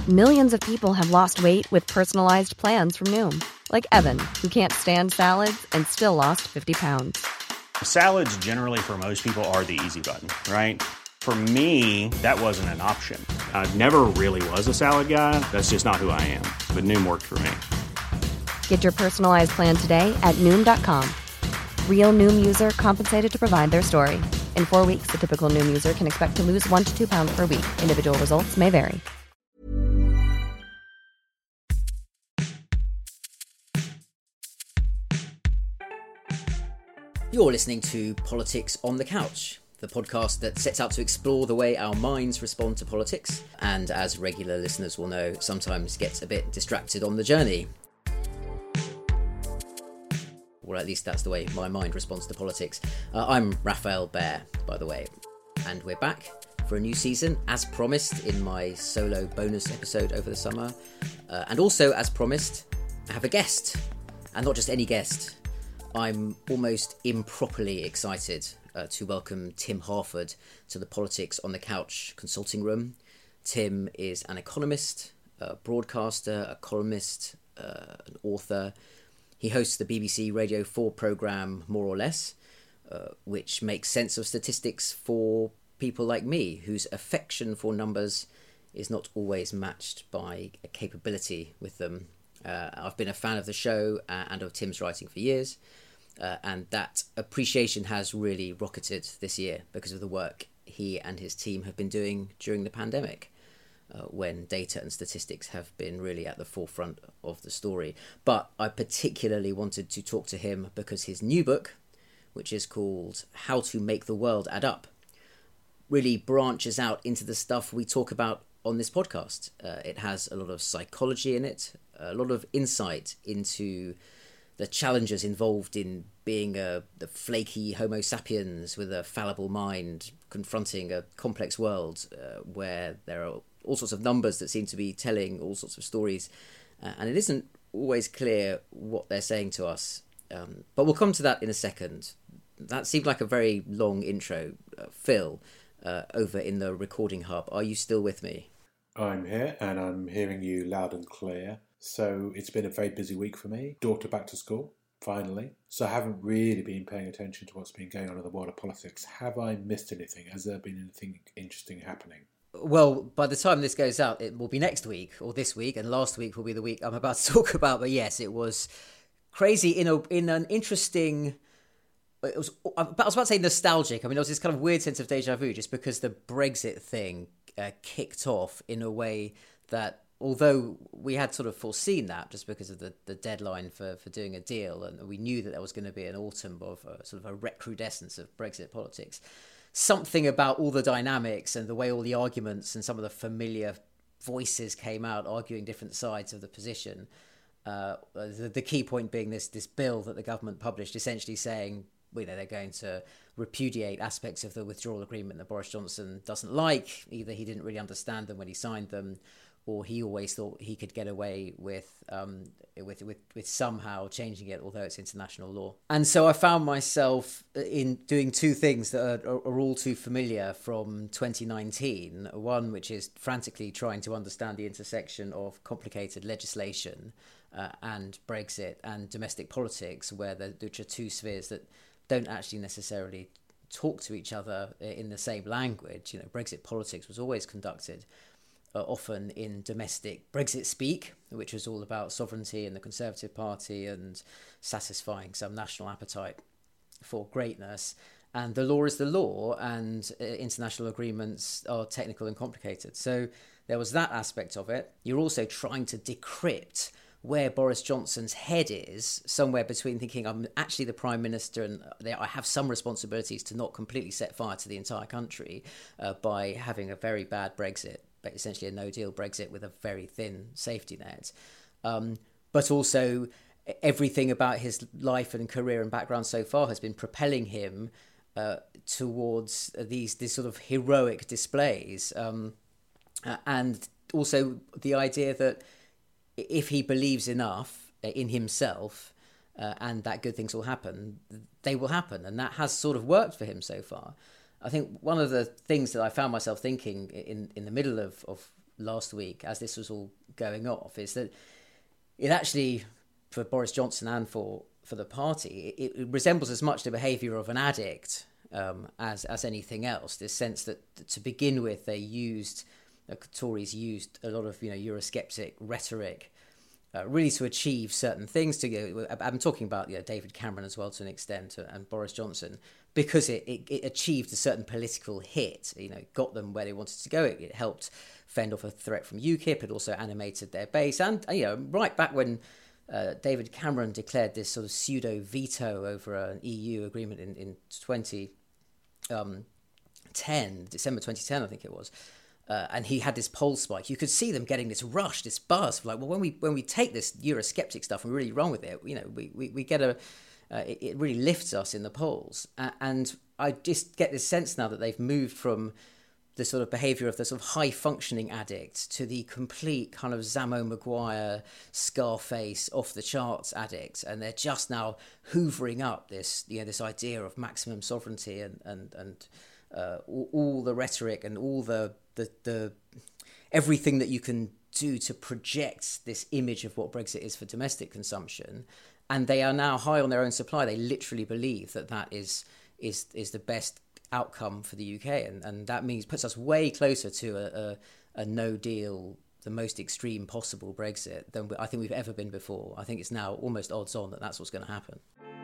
Millions of people have lost weight with personalized plans from Noom. Like Evan, who can't stand salads and still lost 50 pounds. Salads generally for most people are the easy button, right? For me, that wasn't an option. I never really was a salad guy. That's just not who I am. But Noom worked for me. Get your personalized plan today at Noom.com. Real Noom user compensated to provide their story. In 4 weeks, the typical Noom user can expect to lose 1 to 2 pounds per week. Individual results may vary. You're listening to Politics on the Couch, the podcast that sets out to explore the way our minds respond to politics, and as regular listeners will know, sometimes gets a bit distracted on the journey. Or at least that's the way my mind responds to politics. I'm Raphael Bear, by the way, and we're back for a new season, as promised in my solo bonus episode over the summer. And also, as promised, I have a guest, and not just any guest. I'm almost improperly excited to welcome Tim Harford to the Politics on the Couch consulting room. Tim is an economist, a broadcaster, a columnist, an author. He hosts the BBC Radio 4 programme More or Less, which makes sense of statistics for people like me, whose affection for numbers is not always matched by a capability with them. I've been a fan of the show and of Tim's writing for years, and that appreciation has really rocketed this year because of the work he and his team have been doing during the pandemic, when data and statistics have been really at the forefront of the story. But I particularly wanted to talk to him because his new book, which is called How to Make the World Add Up, really branches out into the stuff we talk about on this podcast. It has a lot of psychology in it, a lot of insight into the challenges involved in being the flaky Homo sapiens with a fallible mind, confronting a complex world where there are all sorts of numbers that seem to be telling all sorts of stories, and it isn't always clear what they're saying to us. But we'll come to that in a second. That seemed like a very long intro. Phil, over in the recording hub, are you still with me? I'm here, and I'm hearing you loud and clear. So it's been a very busy week for me. Daughter back to school, finally. So I haven't really been paying attention to what's been going on in the world of politics. Have I missed anything? Has there been anything interesting happening? Well, by the time this goes out, it will be next week or this week, and last week will be the week I'm about to talk about. But yes, it was crazy in an interesting. I was about to say nostalgic. I mean, there was this kind of weird sense of deja vu just because the Brexit thing kicked off in a way that, although we had sort of foreseen that just because of the deadline for doing a deal, and we knew that there was going to be an autumn of sort of a recrudescence of Brexit politics, something about all the dynamics and the way all the arguments and some of the familiar voices came out arguing different sides of the position. The key point being this bill that the government published, essentially saying, they're going to repudiate aspects of the withdrawal agreement that Boris Johnson doesn't like. Either he didn't really understand them when he signed them, or he always thought he could get away with somehow changing it, although it's international law. And so I found myself in doing two things that are all too familiar from 2019. One, which is frantically trying to understand the intersection of complicated legislation and Brexit and domestic politics, which are two spheres that don't actually necessarily talk to each other in the same language. Brexit politics was always conducted often in domestic Brexit speak, which was all about sovereignty and the Conservative Party and satisfying some national appetite for greatness. And the law is the law, and international agreements are technical and complicated. So there was that aspect of it. You're also trying to decrypt where Boris Johnson's head is, somewhere between thinking I'm actually the Prime Minister and I have some responsibilities to not completely set fire to the entire country by having a very bad Brexit, but essentially a no-deal Brexit with a very thin safety net. But also everything about his life and career and background so far has been propelling him towards these sort of heroic displays. And also the idea that if he believes enough in himself and that good things will happen, they will happen. And that has sort of worked for him so far. I think one of the things that I found myself thinking in the middle of last week as this was all going off is that it actually, for Boris Johnson and for the party, it resembles as much the behaviour of an addict as anything else. This sense that to begin with, Tories used a lot of Eurosceptic rhetoric, really to achieve certain things. I'm talking about David Cameron as well to an extent, and Boris Johnson, because it achieved a certain political hit. Got them where they wanted to go. It helped fend off a threat from UKIP. It also animated their base, and right back when David Cameron declared this sort of pseudo veto over an EU agreement in 2010, December 2010, I think it was. And he had this poll spike. You could see them getting this rush, this buzz. Like, well, when we take this Eurosceptic stuff and we're really wrong with it, we get it really lifts us in the polls. And I just get this sense now that they've moved from the sort of behaviour of the sort of high-functioning addict to the complete kind of Zamo Maguire, Scarface, off-the-charts addict. And they're just now hoovering up this idea of maximum sovereignty and all the rhetoric and all the everything that you can do to project this image of what Brexit is for domestic consumption, and they are now high on their own supply. They literally believe that is the best outcome for the UK, and that puts us way closer to a no deal, the most extreme possible Brexit than I think we've ever been before. I think it's now almost odds on that that's what's going to happen.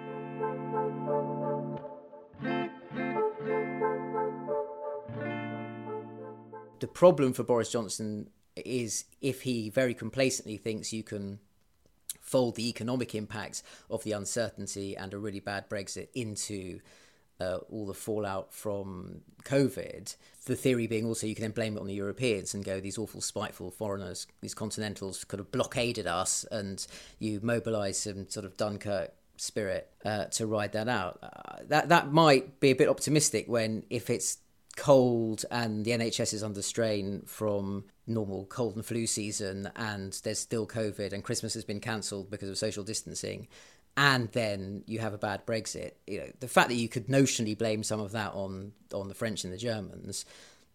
The problem for Boris Johnson is if he very complacently thinks you can fold the economic impacts of the uncertainty and a really bad Brexit into all the fallout from COVID, the theory being also you can then blame it on the Europeans and go, these awful spiteful foreigners, these continentals could have blockaded us, and you mobilise some sort of Dunkirk spirit to ride that out. That might be a bit optimistic if it's cold and the NHS is under strain from normal cold and flu season, and there's still COVID and Christmas has been cancelled because of social distancing, and then you have a bad Brexit. The fact that you could notionally blame some of that on the French and the Germans,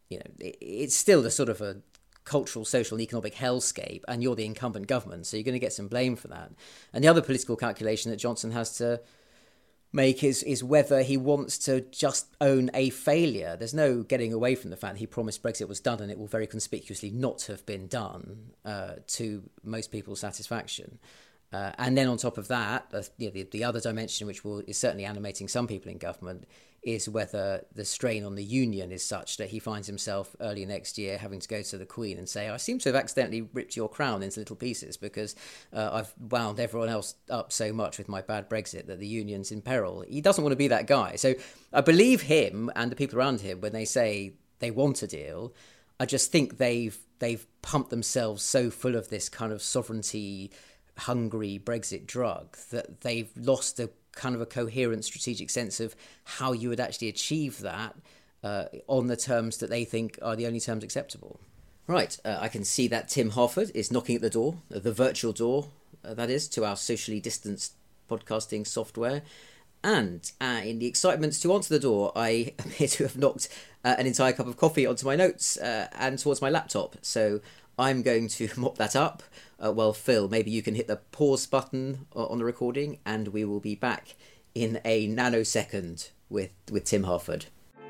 it's still a sort of a cultural, social and economic hellscape, and you're the incumbent government, so you're going to get some blame for that. And the other political calculation that Johnson has to make is whether he wants to just own a failure. There's no getting away from the fact that he promised Brexit was done, and it will very conspicuously not have been done to most people's satisfaction. And then on top of that, the other dimension, which is certainly animating some people in government, is whether the strain on the union is such that he finds himself early next year having to go to the Queen and say, I seem to have accidentally ripped your crown into little pieces because I've wound everyone else up so much with my bad Brexit that the union's in peril. He doesn't want to be that guy. So I believe him and the people around him when they say they want a deal. I just think they've pumped themselves so full of this kind of sovereignty hungry Brexit drug that they've lost a kind of a coherent strategic sense of how you would actually achieve that on the terms that they think are the only terms acceptable. Right, I can see that Tim Harford is knocking at the door, the virtual door, that is, to our socially distanced podcasting software. And in the excitement to answer the door, I appear to have knocked an entire cup of coffee onto my notes and towards my laptop. So I'm going to mop that up. Well, Phil, maybe you can hit the pause button on the recording, and we will be back in a nanosecond with Tim Harford.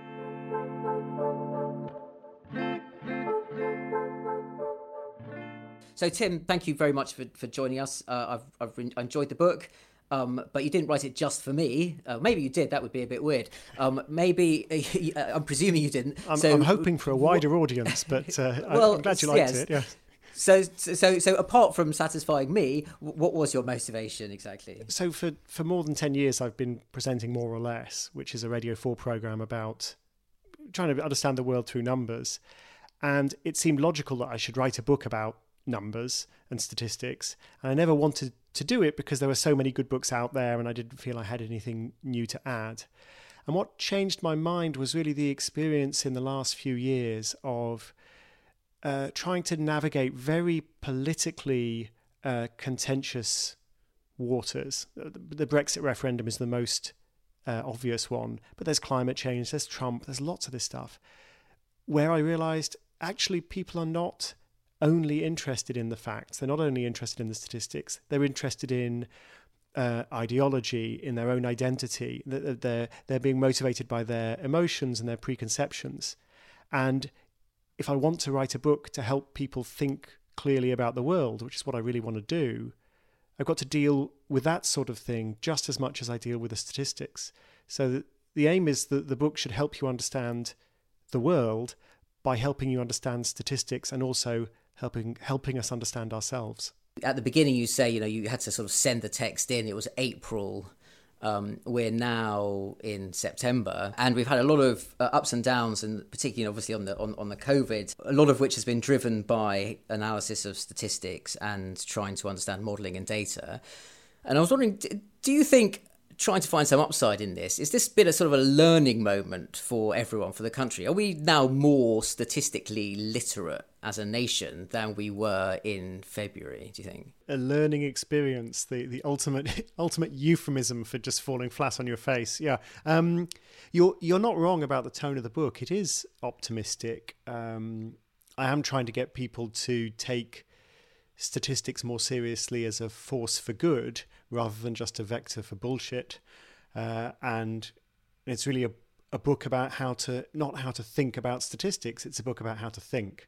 So, Tim, thank you very much for joining us. I've enjoyed the book. But you didn't write it just for me. Maybe you did. That would be a bit weird. Maybe I'm presuming you didn't. I'm hoping for a wider audience, but I'm glad you liked it. Yeah. So apart from satisfying me, what was your motivation exactly? So for more than 10 years, I've been presenting More or Less, which is a Radio 4 programme about trying to understand the world through numbers. And it seemed logical that I should write a book about numbers and statistics. And I never wanted to do it because there were so many good books out there and I didn't feel I had anything new to add. And what changed my mind was really the experience in the last few years of trying to navigate very politically contentious waters. The Brexit referendum is the most obvious one, but there's climate change, there's Trump, there's lots of this stuff, where I realised actually people are not only interested in the facts. They're not only interested in the statistics. They're interested in ideology, in their own identity. They're being motivated by their emotions and their preconceptions. And if I want to write a book to help people think clearly about the world, which is what I really want to do, I've got to deal with that sort of thing just as much as I deal with the statistics. So the aim is that the book should help you understand the world by helping you understand statistics and also helping us understand ourselves. At the beginning, you say, you had to sort of send the text in. It was April. We're now in September, and we've had a lot of ups and downs, and particularly obviously on the COVID, a lot of which has been driven by analysis of statistics and trying to understand modelling and data. And I was wondering, do you think trying to find some upside in this, is this been a sort of a learning moment for everyone, for the country? Are we now more statistically literate as a nation than we were in February, do you think? A learning experience, the ultimate euphemism for just falling flat on your face. Yeah. You're not wrong about the tone of the book. It is optimistic. I am trying to get people to take statistics more seriously as a force for good rather than just a vector for bullshit. And it's really a book about not how to think about statistics. It's a book about how to think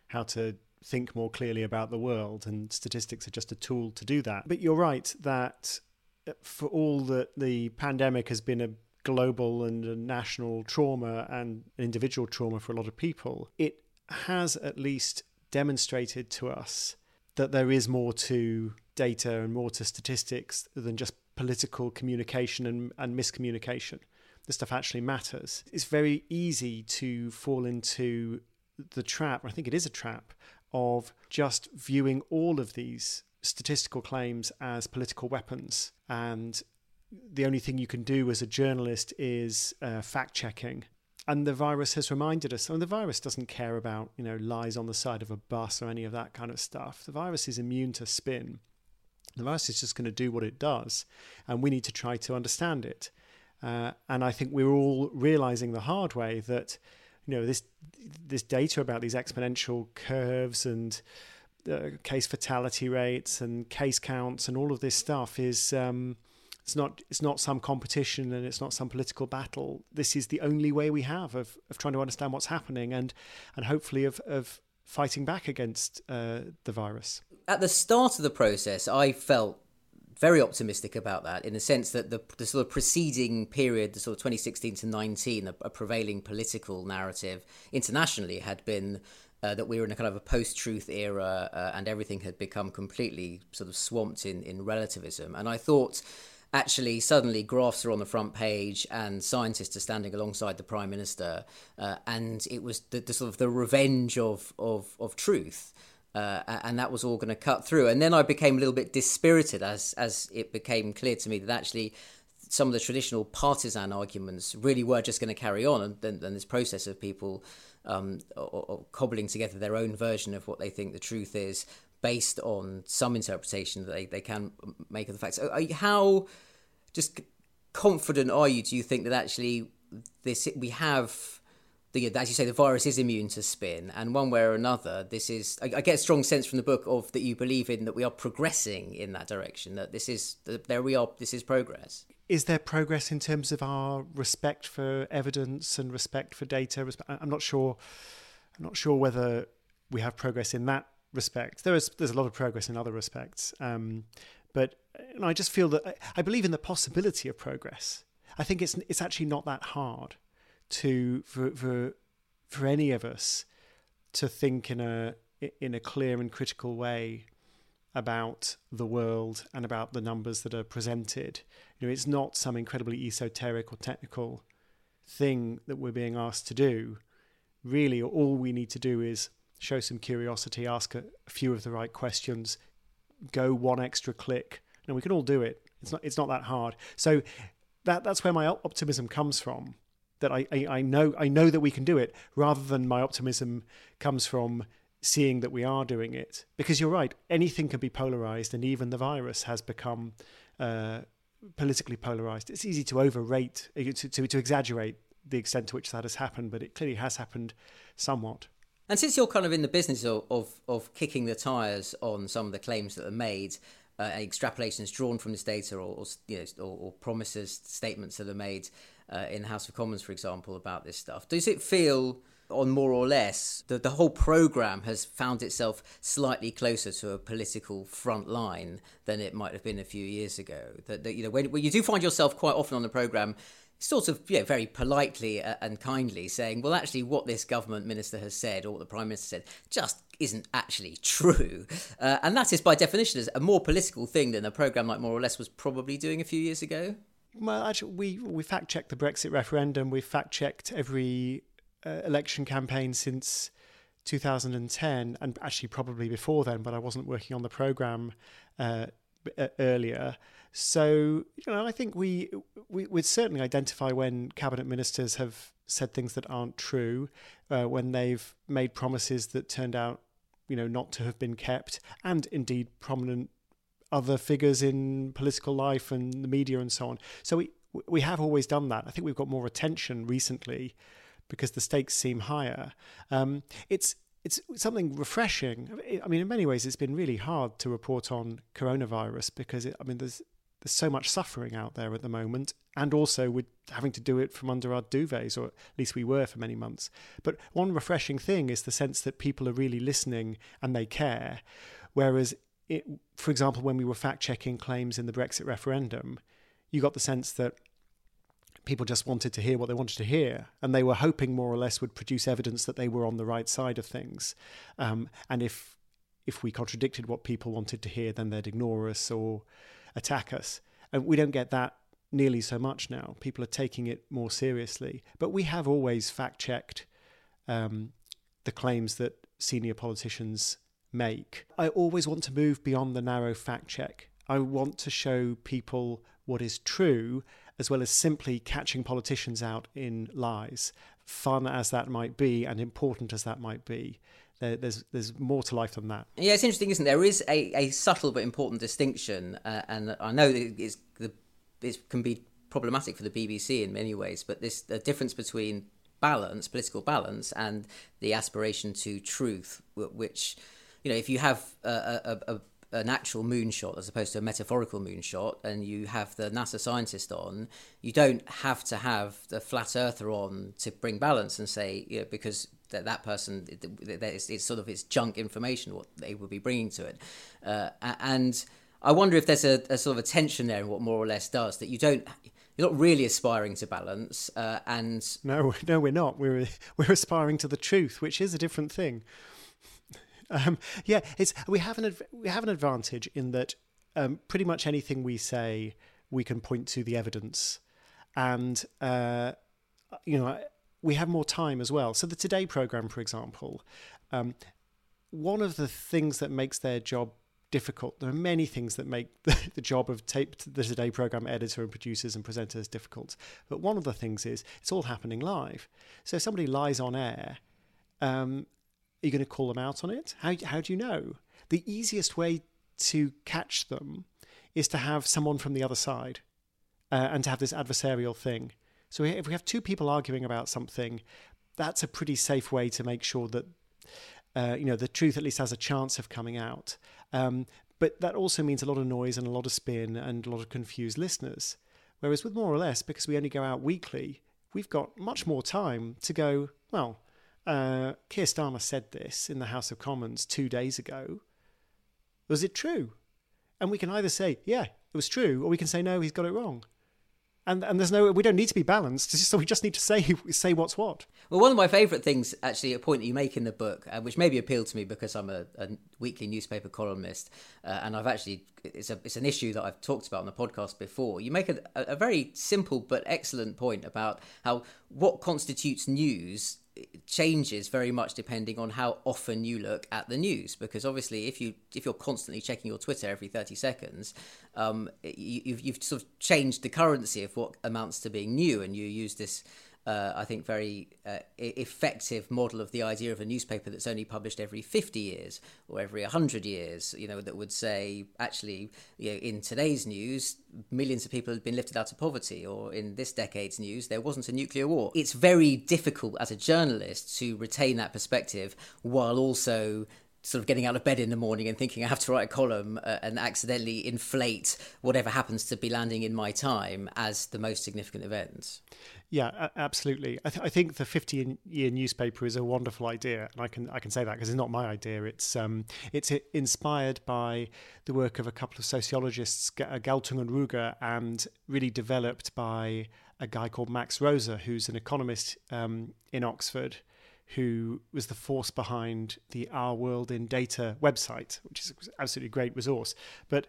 more clearly about the world, and statistics are just a tool to do that. But you're right that for all that the pandemic has been a global and a national trauma and an individual trauma for a lot of people, it has at least demonstrated to us that there is more to data and more to statistics than just political communication and miscommunication. This stuff actually matters. It's very easy to fall into the trap, I think it is a trap, of just viewing all of these statistical claims as political weapons. And the only thing you can do as a journalist is fact-checking. And the virus has reminded us, the virus doesn't care about, lies on the side of a bus or any of that kind of stuff. The virus is immune to spin. The virus is just going to do what it does, and we need to try to understand it. And I think we're all realizing the hard way that, this data about these exponential curves and case fatality rates and case counts and all of this stuff is it's not some competition and it's not some political battle. This is the only way we have of trying to understand what's happening and hopefully of fighting back against the virus. At the start of the process, I felt very optimistic about that, in the sense that the sort of preceding period, the sort of 2016 to 19, a prevailing political narrative internationally had been that we were in a kind of a post-truth era and everything had become completely sort of swamped in relativism. And I thought, actually, suddenly graphs are on the front page and scientists are standing alongside the Prime Minister, and it was the sort of the revenge of truth. And that was all going to cut through. And then I became a little bit dispirited as it became clear to me that actually some of the traditional partisan arguments really were just going to carry on. And then this process of people or cobbling together their own version of what they think the truth is based on some interpretation that they can make of the facts. How just confident are you, do you think, that actually we have... as you say, the virus is immune to spin, and one way or another, this is. I get a strong sense from the book that you believe in that we are progressing in that direction. That this is progress. Is there progress in terms of our respect for evidence and respect for data? I'm not sure whether we have progress in that respect. There's a lot of progress in other respects, but I just feel that I believe in the possibility of progress. I think it's actually not that hard for any of us to think in a clear and critical way about the world and about the numbers that are presented. It's not some incredibly esoteric or technical thing that we're being asked to do. Really, all we need to do is show some curiosity, ask a few of the right questions, go one extra click, and we can all do it. It's not that hard. So that's where my optimism comes from. That I know that we can do it, rather than my optimism comes from seeing that we are doing it. Because you're right, anything can be polarized, and even the virus has become politically polarized. It's easy to overrate, to exaggerate the extent to which that has happened, but it clearly has happened somewhat. And since you're kind of in the business of kicking the tyres on some of the claims that are made, extrapolations drawn from this data, or promises, statements that are made in the House of Commons, for example, about this stuff, does it feel, on More or Less, that the whole programme has found itself slightly closer to a political front line than it might have been a few years ago? That when you do find yourself quite often on the programme sort of very politely and kindly saying, well, actually what this government minister has said, or what the Prime Minister said, just isn't actually true. And that is by definition a more political thing than a programme like More or Less was probably doing a few years ago. Well, actually, we fact-checked the Brexit referendum. We've fact-checked every election campaign since 2010, and actually probably before then, but I wasn't working on the programme earlier. So, I think we would certainly identify when cabinet ministers have said things that aren't true, when they've made promises that turned out, not to have been kept, and indeed prominent other figures in political life and the media and so on. So we have always done that. I think we've got more attention recently because the stakes seem higher. It's something refreshing. I mean, in many ways, it's been really hard to report on coronavirus because there's so much suffering out there at the moment, and also we're having to do it from under our duvets, or at least we were for many months. But one refreshing thing is the sense that people are really listening and they care. Whereas, for example, when we were fact-checking claims in the Brexit referendum, you got the sense that people just wanted to hear what they wanted to hear, and they were hoping More or Less would produce evidence that they were on the right side of things. And if we contradicted what people wanted to hear, then they'd ignore us or attack us. And we don't get that nearly so much now. People are taking it more seriously. But we have always fact-checked the claims that senior politicians make. I always want to move beyond the narrow fact-check. I want to show people what is true, as well as simply catching politicians out in lies, fun as that might be and important as that might be. There's more to life than that. Yeah, it's interesting, isn't there? There is a subtle but important distinction, and I know that it can be problematic for the BBC in many ways, but the difference between balance, political balance, and the aspiration to truth, which, if you have an actual moonshot as opposed to a metaphorical moonshot, and you have the NASA scientist on, you don't have to have the flat earther on to bring balance and say, because that person, it's junk information what they will be bringing to it. And I wonder if there's a sort of a tension there in what More or Less does, that you're not really aspiring to balance. And no, we're not. We're aspiring to the truth, which is a different thing. We have an advantage in that pretty much anything we say, we can point to the evidence, and we have more time as well. So the Today programme, for example, one of the things that makes their job difficult, there are many things that make the job of the Today programme editor and producers and presenters difficult, but one of the things is it's all happening live. So if somebody lies on air, are you going to call them out on it? How do you know? The easiest way to catch them is to have someone from the other side and to have this adversarial thing. So if we have two people arguing about something, that's a pretty safe way to make sure that the truth at least has a chance of coming out. But that also means a lot of noise and a lot of spin and a lot of confused listeners. Whereas with More or Less, because we only go out weekly, we've got much more time to go, well, Keir Starmer said this in the House of Commons 2 days ago. Was it true? And we can either say, yeah, it was true, or we can say, no, he's got it wrong. And we don't need to be balanced, so we just need to say what's what. Well, one of my favourite things, actually, a point that you make in the book, which maybe appealed to me because I'm a weekly newspaper columnist, and I've actually, it's an issue that I've talked about on the podcast before. You make a very simple but excellent point about how what constitutes news changes very much depending on how often you look at the news, because obviously if you're constantly checking your Twitter every 30 seconds, you've sort of changed the currency of what amounts to being new, and you use this I think, very effective model of the idea of a newspaper that's only published every 50 years or every 100 years, that would say, actually, in today's news, millions of people have been lifted out of poverty, or in this decade's news, there wasn't a nuclear war. It's very difficult as a journalist to retain that perspective while also sort of getting out of bed in the morning and thinking I have to write a column and accidentally inflate whatever happens to be landing in my time as the most significant event. Yeah, absolutely. I think the 50-year newspaper is a wonderful idea, and I can say that because it's not my idea. It's inspired by the work of a couple of sociologists, Galtung and Ruger, and really developed by a guy called Max Rosa, who's an economist in Oxford, who was the force behind the Our World in Data website, which is an absolutely great resource. But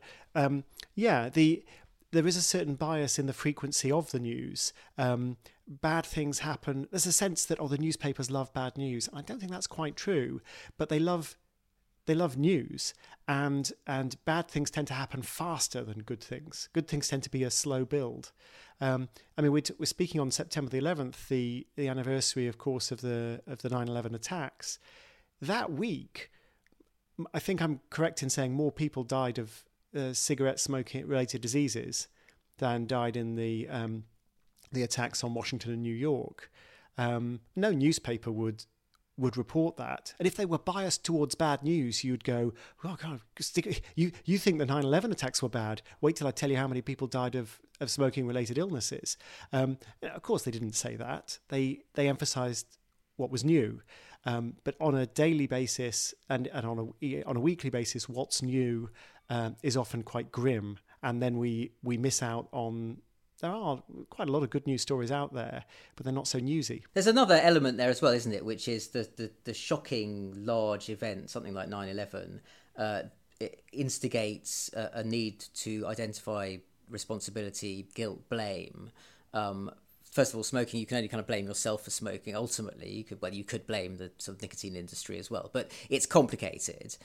there is a certain bias in the frequency of the news. Bad things happen. There's a sense that, the newspapers love bad news. I don't think that's quite true, but they love news, and bad things tend to happen faster than good things. Good things tend to be a slow build. We're speaking on September the 11th, the anniversary, of course, of the 9/11 attacks. That week, I think I'm correct in saying more people died of cigarette smoking related diseases than died in the attacks on Washington and New York. No newspaper would report that. And if they were biased towards bad news, you'd go, oh God, you think the 9/11 attacks were bad? Wait till I tell you how many people died of smoking related illnesses. Of course they didn't say that. They emphasized what was new. But on a daily basis and on a weekly basis, what's new is often quite grim. And then we miss out on... There are quite a lot of good news stories out there, but they're not so newsy. There's another element there as well, isn't it? Which is the shocking large event, something like 9/11, it instigates a need to identify responsibility, guilt, blame. First of all, smoking, you can only kind of blame yourself for smoking. Ultimately, you could blame the sort of nicotine industry as well, but it's complicated.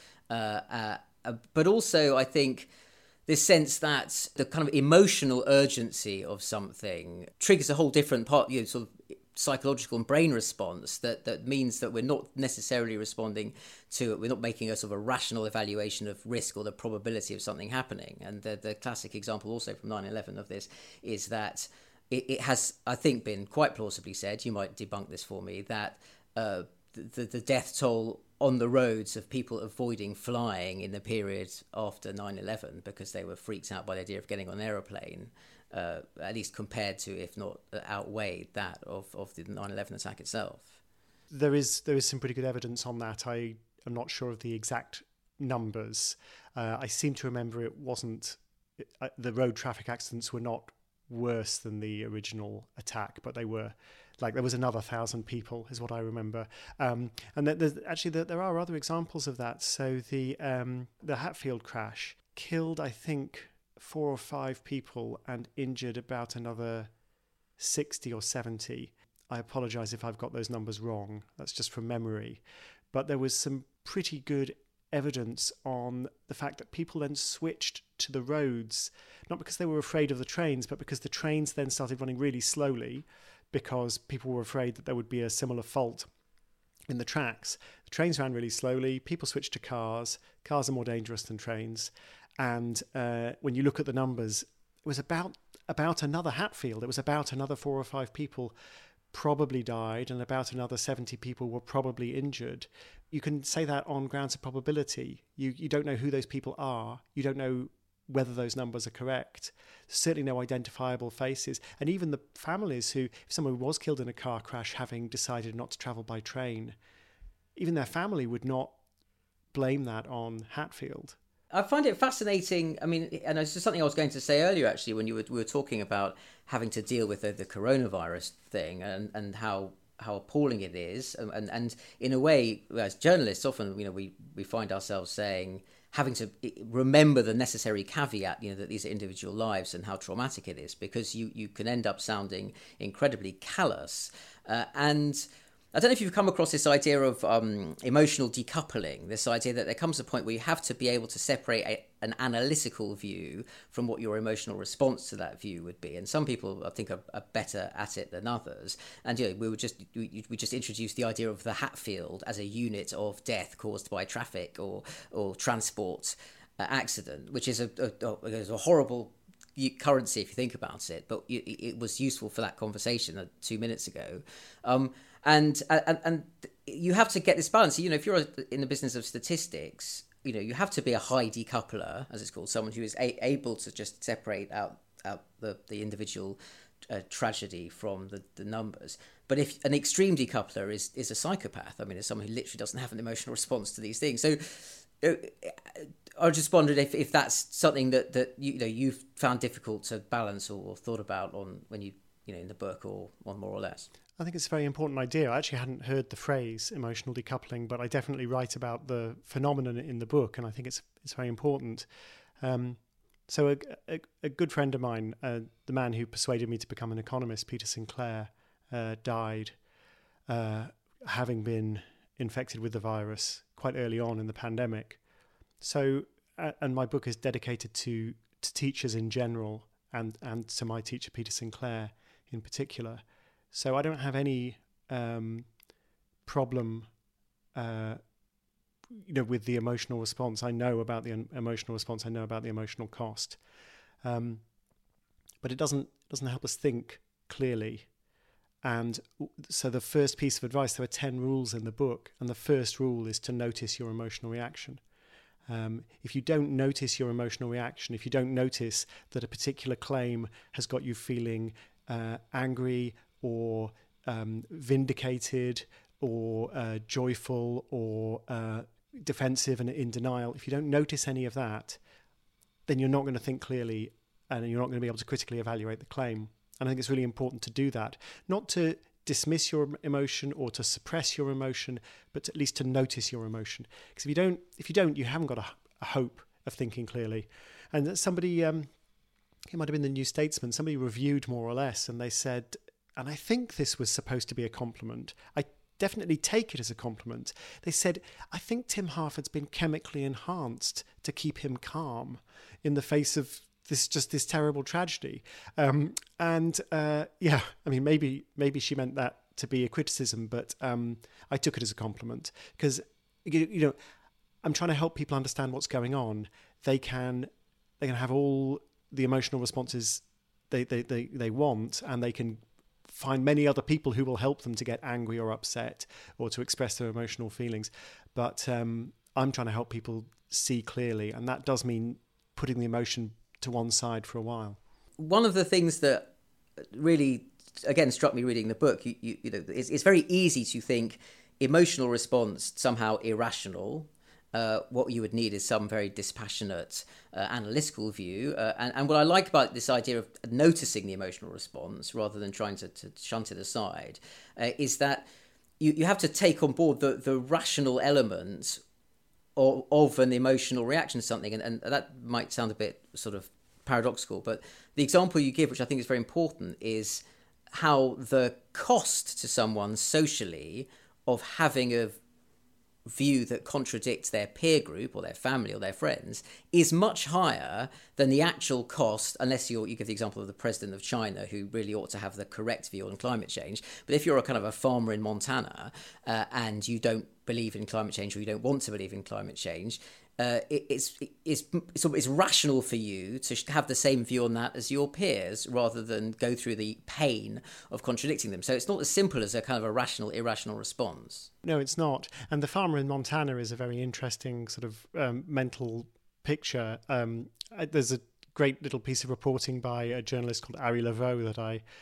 But also, I think, this sense that the kind of emotional urgency of something triggers a whole different part, sort of psychological and brain response that means that we're not necessarily responding to it. We're not making a sort of a rational evaluation of risk or the probability of something happening. And the classic example also from 9/11 of this is that it has, I think, been quite plausibly said, you might debunk this for me, that the death toll on the roads of people avoiding flying in the period after 9/11 because they were freaked out by the idea of getting on an aeroplane, at least compared to, if not outweighed, that of the 9/11 attack itself. There is some pretty good evidence on that. I am not sure of the exact numbers. I seem to remember it wasn't... the road traffic accidents were not worse than the original attack, but they were... there was another 1,000 people, is what I remember. And there are other examples of that. So the Hatfield crash killed, I think, 4 or 5 people and injured about another 60 or 70. I apologise if I've got those numbers wrong. That's just from memory. But there was some pretty good evidence on the fact that people then switched to the roads, not because they were afraid of the trains, but because the trains then started running really slowly, because people were afraid that there would be a similar fault in the tracks. The trains ran really slowly. People switched to cars. Cars are more dangerous than trains. And when you look at the numbers, it was about another Hatfield. It was about another 4 or 5 people probably died, and about another 70 people were probably injured. You can say that on grounds of probability. You don't know who those people are. You don't know whether those numbers are correct. Certainly no identifiable faces. And even the families who, if someone was killed in a car crash having decided not to travel by train, even their family would not blame that on Hatfield. I find it fascinating. I mean, and it's just something I was going to say earlier, actually, when we were talking about having to deal with the coronavirus thing and how appalling it is. And in a way, as journalists, often, we find ourselves saying, having to remember the necessary caveat, that these are individual lives and how traumatic it is, because you can end up sounding incredibly callous. And I don't know if you've come across this idea of emotional decoupling, this idea that there comes a point where you have to be able to separate an analytical view from what your emotional response to that view would be. And some people, I think, are better at it than others. And we just introduced the idea of the Hatfield as a unit of death caused by traffic or transport accident, which is a horrible currency if you think about it, but it was useful for that conversation 2 minutes ago. And you have to get this balance. If you're in the business of statistics, you have to be a high decoupler, as it's called, someone who is able to just separate out the individual tragedy from the numbers. But if an extreme decoupler is a psychopath, it's someone who literally doesn't have an emotional response to these things. So I just wondered if that's something that you've found difficult to balance or thought about when you in the book or on More or Less. I think it's a very important idea. I actually hadn't heard the phrase emotional decoupling, but I definitely write about the phenomenon in the book, and I think it's very important. So a good friend of mine, the man who persuaded me to become an economist, Peter Sinclair, died having been infected with the virus quite early on in the pandemic. So, and my book is dedicated to teachers in general and to my teacher, Peter Sinclair, in particular. So I don't have any problem, with the emotional response. I know about the emotional response. I know about the emotional cost, but it doesn't help us think clearly. And so the first piece of advice, there are 10 rules in the book, and the first rule is to notice your emotional reaction. If you don't notice your emotional reaction, if you don't notice that a particular claim has got you feeling angry or vindicated or joyful or defensive and in denial, if you don't notice any of that, then you're not going to think clearly and you're not going to be able to critically evaluate the claim. And I think it's really important to do that, not to dismiss your emotion or to suppress your emotion, but at least to notice your emotion. Because if you don't, you haven't got a hope of thinking clearly. And somebody, it might have been the New Statesman, somebody reviewed More or Less, and they said, and I think this was supposed to be a compliment, I definitely take it as a compliment. They said, I think Tim Harford's been chemically enhanced to keep him calm in the face of this terrible tragedy. Maybe she meant that to be a criticism, but I took it as a compliment because, I'm trying to help people understand what's going on. They can have all the emotional responses they want, and they can find many other people who will help them to get angry or upset or to express their emotional feelings. But I'm trying to help people see clearly, and that does mean putting the emotion to one side for a while. One of the things that really, again, struck me reading the book, it's very easy to think emotional response somehow irrational. What you would need is some very dispassionate analytical view. And what I like about this idea of noticing the emotional response rather than trying to shunt it aside is that you have to take on board the rational element of an emotional reaction to something. And that might sound a bit sort of paradoxical, but the example you give, which I think is very important, is how the cost to someone socially of having a view that contradicts their peer group or their family or their friends is much higher than the actual cost, unless you give the example of the president of China, who really ought to have the correct view on climate change. But if you're a kind of a farmer in Montana and you don't believe in climate change, or you don't want to believe in climate change, it's rational for you to have the same view on that as your peers, rather than go through the pain of contradicting them. So it's not as simple as a kind of a rational, irrational response. No, it's not. And the farmer in Montana is a very interesting sort of mental picture. There's a great little piece of reporting by a journalist called Ari Laveau that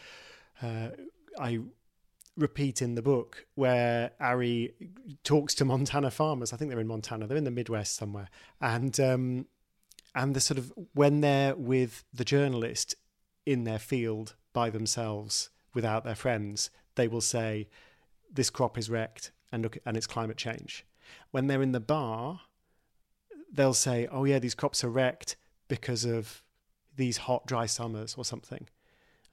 I repeat in the book, where Ari talks to Montana farmers. I think they're in Montana. They're in the Midwest somewhere. And the sort of, when they're with the journalist in their field by themselves without their friends, they will say, this crop is wrecked and it's climate change. When they're in the bar, they'll say, oh yeah, these crops are wrecked because of these hot, dry summers or something.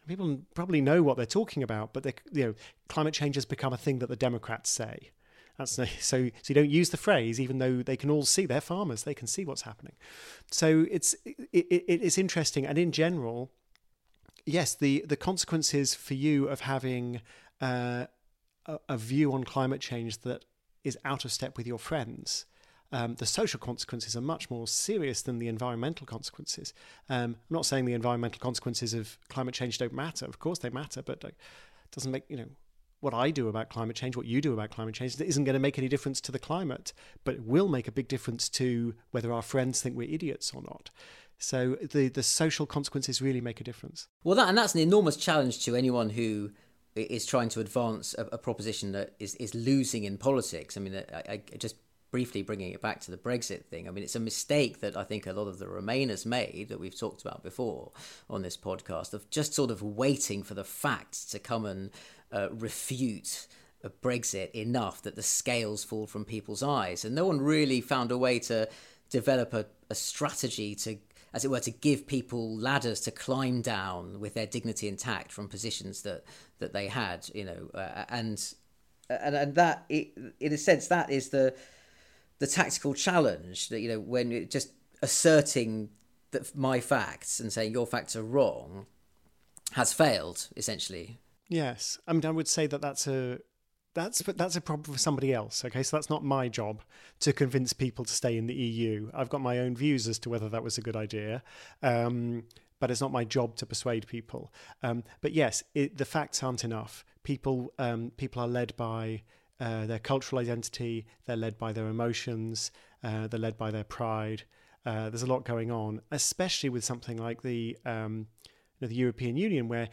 People probably know what they're talking about, but climate change has become a thing that the Democrats say. So you don't use the phrase, even though they can all see, they're farmers, they can see what's happening. So it is interesting. And in general, yes, the consequences for you of having a view on climate change that is out of step with your friends, the social consequences are much more serious than the environmental consequences. I'm not saying the environmental consequences of climate change don't matter. Of course they matter, but it doesn't make, what I do about climate change, what you do about climate change, isn't going to make any difference to the climate, but it will make a big difference to whether our friends think we're idiots or not. So the social consequences really make a difference. Well, that's an enormous challenge to anyone who is trying to advance a proposition that is losing in politics. I mean, I just briefly bringing it back to the Brexit thing. I mean, it's a mistake that I think a lot of the Remainers made, that we've talked about before on this podcast, of just sort of waiting for the facts to come and refute Brexit enough that the scales fall from people's eyes. And no one really found a way to develop a strategy to, as it were, to give people ladders to climb down with their dignity intact from positions that they had, and that, in a sense, that is the tactical challenge, that, when it just asserting that my facts and saying your facts are wrong has failed, essentially. Yes. I mean, I would say that's a problem for somebody else. Okay, so that's not my job to convince people to stay in the EU. I've got my own views as to whether that was a good idea, but it's not my job to persuade people. But yes, the facts aren't enough. People are led by their cultural identity. They're led by their emotions. They're led by their pride. There's a lot going on, especially with something like the European Union, where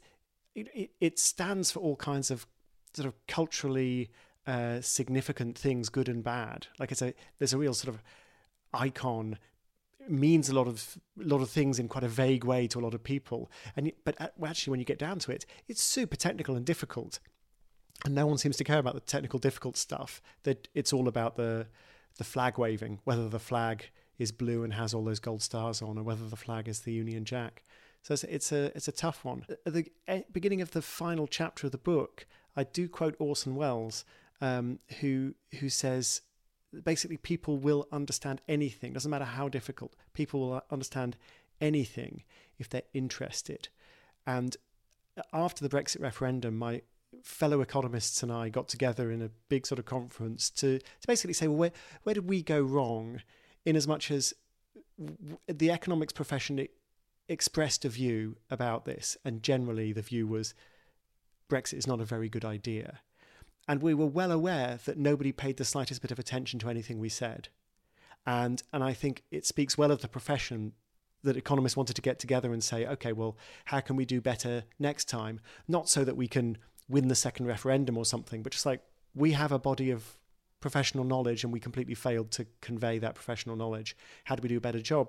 it stands for all kinds of sort of culturally significant things, good and bad. Like there's a real sort of icon, means a lot of things in quite a vague way to a lot of people. But actually, when you get down to it, it's super technical and difficult, and no one seems to care about the technical, difficult stuff. That it's all about the flag waving, whether the flag is blue and has all those gold stars on, or whether the flag is the Union Jack. So it's a tough one. At the beginning of the final chapter of the book, I do quote Orson Welles, who says, basically, people will understand anything. Doesn't matter how difficult. People will understand anything if they're interested. And after the Brexit referendum, my fellow economists and I got together in a big sort of conference to basically say, well, where did we go wrong? In as much as the economics profession expressed a view about this, and generally the view was Brexit is not a very good idea. And we were well aware that nobody paid the slightest bit of attention to anything we said. And I think it speaks well of the profession that economists wanted to get together and say, okay, well, how can we do better next time? Not so that we can win the second referendum or something, but just like, we have a body of professional knowledge and we completely failed to convey that professional knowledge. How do we do a better job?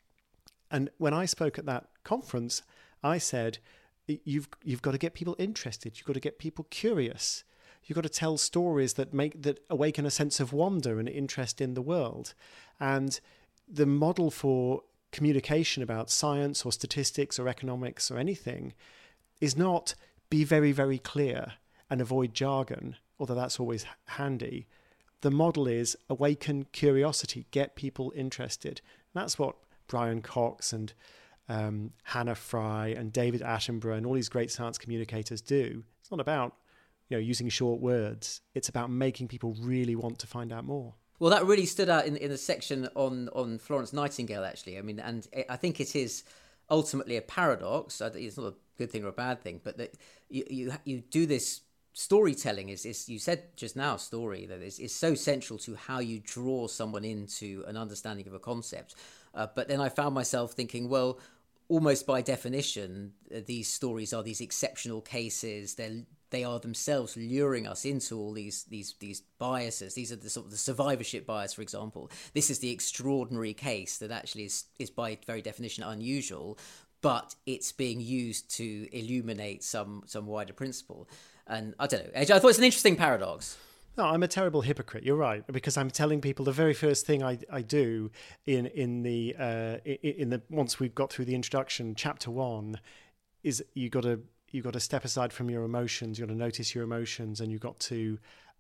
And when I spoke at that conference, I said, you've got to get people interested. You've got to get people curious. You've got to tell stories that awaken a sense of wonder and interest in the world. And the model for communication about science or statistics or economics or anything is not be very, very clear and avoid jargon, although that's always handy. The model is awaken curiosity, get people interested. And that's what Brian Cox and Hannah Fry and David Attenborough and all these great science communicators do. It's not about using short words. It's about making people really want to find out more. Well, that really stood out in the section on Florence Nightingale, actually. I mean, and I think it is ultimately a paradox. It's not a good thing or a bad thing, but that you do this storytelling is you said just now, story that is so central to how you draw someone into an understanding of a concept. But then I found myself thinking, well, almost by definition, these stories are these exceptional cases. They are themselves luring us into all these biases. These are the sort of the survivorship bias, for example. This is the extraordinary case that actually is by very definition unusual, but it's being used to illuminate some wider principle. And I don't know. I thought it's an interesting paradox. No, I'm a terrible hypocrite. You're right, because I'm telling people the very first thing I do in the once we've got through the introduction, chapter 1, is you got to step aside from your emotions. You got to notice your emotions, and you got to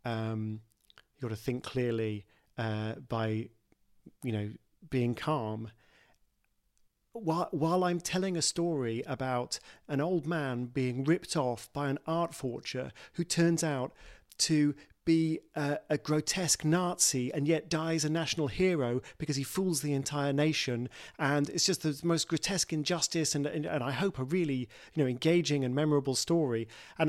think clearly by being calm. While I'm telling a story about an old man being ripped off by an art forger who turns out to be a grotesque Nazi and yet dies a national hero because he fools the entire nation, and it's just the most grotesque injustice, and I hope a really engaging and memorable story. And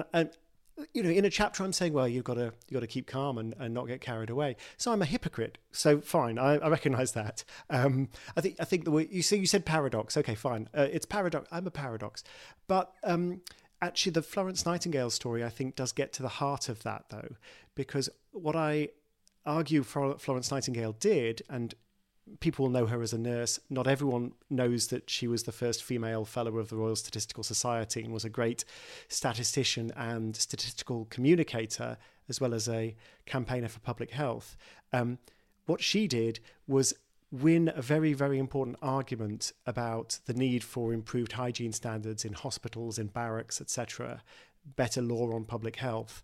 in a chapter I'm saying, well, you've got to keep calm and not get carried away. So I'm a hypocrite. So fine, I recognise that. I think the way you said paradox. Okay, fine. It's paradox. I'm a paradox, but actually, the Florence Nightingale story, I think, does get to the heart of that, though, because what I argue Florence Nightingale did, and people will know her as a nurse, not everyone knows that she was the first female fellow of the Royal Statistical Society and was a great statistician and statistical communicator, as well as a campaigner for public health. What she did was win a very, very important argument about the need for improved hygiene standards in hospitals, in barracks, etc., better law on public health.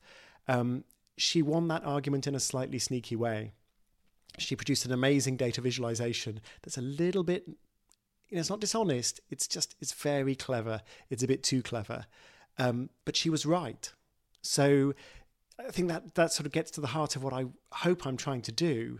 She won that argument in a slightly sneaky way. She produced an amazing data visualization that's a little bit, it's not dishonest, it's very clever. It's a bit too clever. But she was right. So I think that sort of gets to the heart of what I hope I'm trying to do.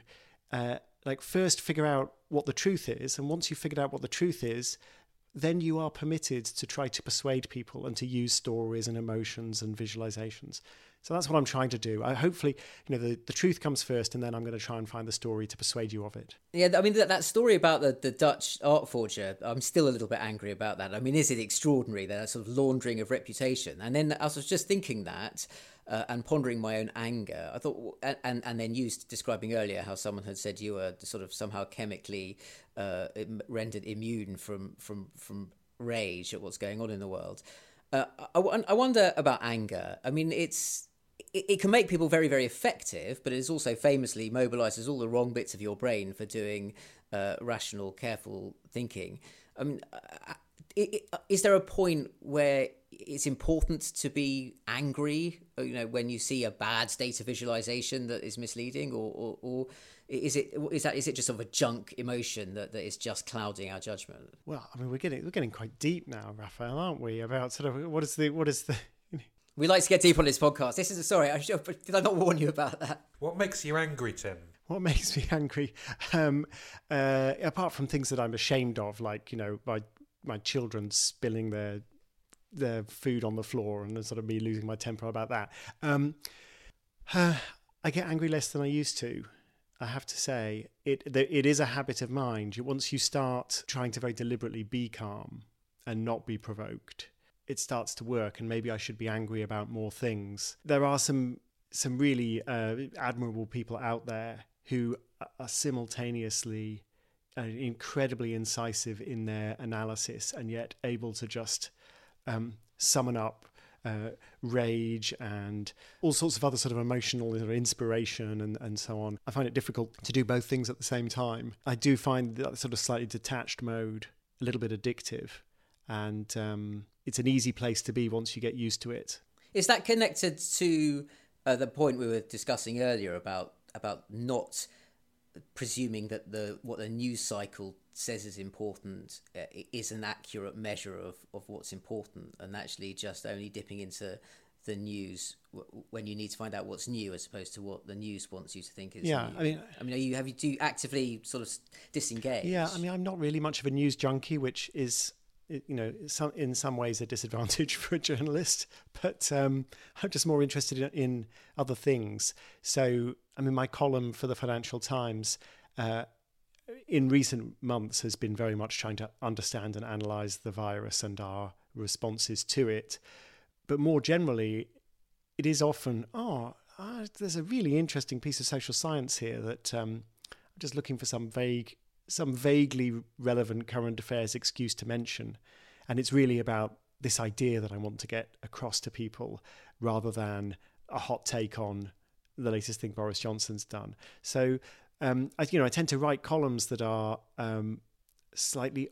First figure out what the truth is, and once you've figured out what the truth is, then you are permitted to try to persuade people and to use stories and emotions and visualizations. So that's what I'm trying to do. Hopefully, the truth comes first, and then I'm going to try and find the story to persuade you of it. Yeah, I mean, that story about the Dutch art forger, I'm still a little bit angry about that. I mean, is it extraordinary, that sort of laundering of reputation? And then I was just thinking that, and pondering my own anger, I thought, and then you describing earlier how someone had said you were sort of somehow chemically rendered immune from rage at what's going on in the world. I wonder about anger. I mean, it can make people very, very effective, but it also famously mobilises all the wrong bits of your brain for doing rational, careful thinking. I mean, is there a point where it's important to be angry, when you see a bad data visualization that is misleading, or is it just sort of a junk emotion that is just clouding our judgment? Well, I mean, we're getting quite deep now, Raphael, aren't we? About sort of what is the We like to get deep on this podcast. Did I not warn you about that? What makes you angry, Tim? What makes me angry? Apart from things that I'm ashamed of, like, my children spilling their food on the floor and sort of me losing my temper about that. I get angry less than I used to. I have to say, it is a habit of mind. Once you start trying to very deliberately be calm and not be provoked, it starts to work, and maybe I should be angry about more things. There are some really admirable people out there who are simultaneously incredibly incisive in their analysis, and yet able to just summon up rage and all sorts of other sort of emotional inspiration and so on. I find it difficult to do both things at the same time. I do find that sort of slightly detached mode a little bit addictive, and it's an easy place to be once you get used to it. Is that connected to the point we were discussing earlier about not presuming that what the news cycle says is important is an accurate measure of what's important, and actually just only dipping into the news when you need to find out what's new, as opposed to what the news wants you to think is new? Do you actively sort of disengage? Yeah, I mean, I'm not really much of a news junkie, which is, in some ways a disadvantage for a journalist, but I'm just more interested in other things. So, I mean, my column for the Financial Times in recent months has been very much trying to understand and analyse the virus and our responses to it. But more generally, it is often, there's a really interesting piece of social science here that I'm just looking for some vaguely relevant current affairs excuse to mention. And it's really about this idea that I want to get across to people, rather than a hot take on the latest thing Boris Johnson's done. So, I tend to write columns that are slightly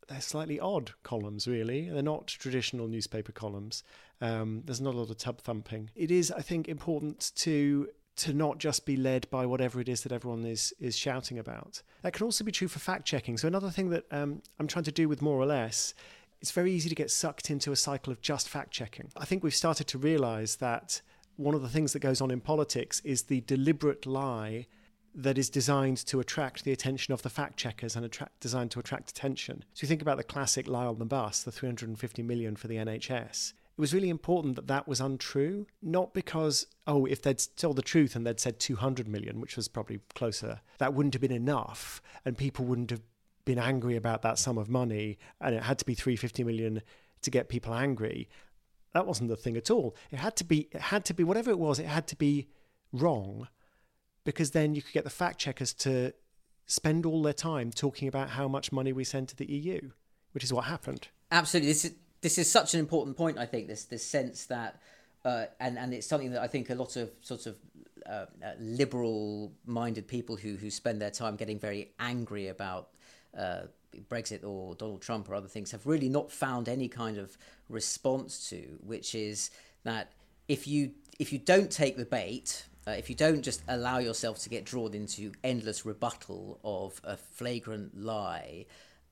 they're slightly odd columns, really. They're not traditional newspaper columns. There's not a lot of tub thumping. It is, I think, important to not just be led by whatever it is that everyone is shouting about. That can also be true for fact-checking. So another thing that I'm trying to do with More or Less, it's very easy to get sucked into a cycle of just fact-checking. I think we've started to realise that one of the things that goes on in politics is the deliberate lie that is designed to attract the attention of the fact-checkers and designed to attract attention. So you think about the classic lie on the bus, the 350 million for the NHS. It was really important that that was untrue, not because, if they'd told the truth and they'd said 200 million, which was probably closer, that wouldn't have been enough and people wouldn't have been angry about that sum of money and it had to be 350 million to get people angry. That wasn't the thing at all. It had to be whatever it was, it had to be wrong, because then you could get the fact checkers to spend all their time talking about how much money we send to the EU, which is what happened. Absolutely. This is such an important point, I think, this sense that, and it's something that I think a lot of sort of liberal-minded people who spend their time getting very angry about Brexit or Donald Trump or other things have really not found any kind of response to, which is that if you don't take the bait, if you don't just allow yourself to get drawn into endless rebuttal of a flagrant lie,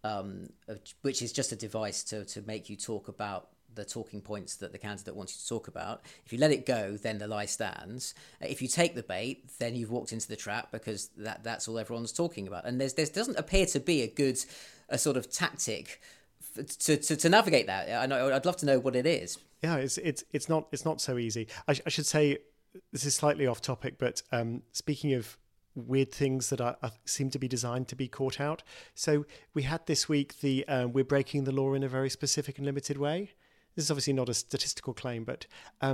which is just a device to make you talk about the talking points that the candidate wants you to talk about. If you let it go, then the lie stands. If you take the bait, then you've walked into the trap because that's all everyone's talking about. And there doesn't appear to be a sort of tactic to navigate that. I'd love to know what it is. Yeah, it's not so easy. I should say, this is slightly off topic, but speaking of weird things that seem to be designed to be caught out. So we had this week we're breaking the law in a very specific and limited way. This is obviously not a statistical claim, but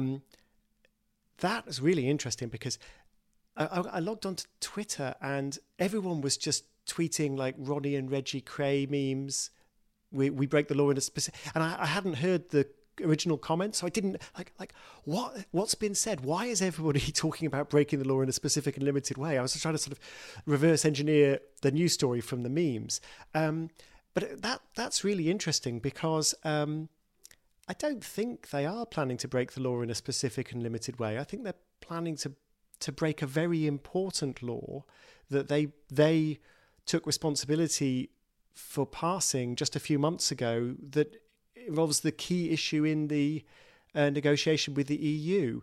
that was really interesting because I logged onto Twitter and everyone was just tweeting like Ronnie and Reggie Cray memes. We break the law in a specific, and I hadn't heard the original comment, so I didn't like what's been said. Why is everybody talking about breaking the law in a specific and limited way? I was just trying to sort of reverse engineer the news story from the memes, but that's really interesting because I don't think they are planning to break the law in a specific and limited way. I think they're planning to break a very important law that they took responsibility for passing just a few months ago that involves the key issue in the negotiation with the EU.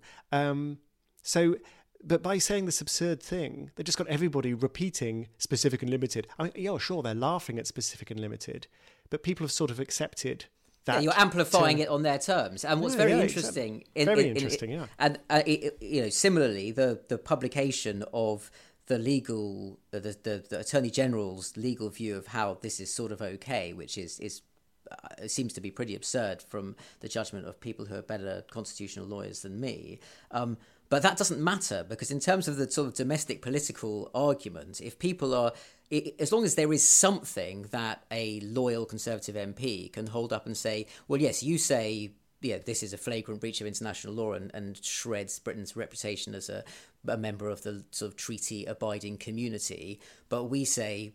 But by saying this absurd thing, they just got everybody repeating specific and limited. I mean, yeah, sure, they're laughing at specific and limited, but people have sort of accepted that. Yeah, you're amplifying it on their terms. And what's very interesting... And, similarly, the publication of the legal... the Attorney General's legal view of how this is sort of okay, which is it seems to be pretty absurd from the judgment of people who are better constitutional lawyers than me. But that doesn't matter because in terms of the sort of domestic political argument, if people are, as long as there is something that a loyal Conservative MP can hold up and say, well, yes, you say, yeah, this is a flagrant breach of international law and shreds Britain's reputation as a member of the sort of treaty-abiding community, but we say,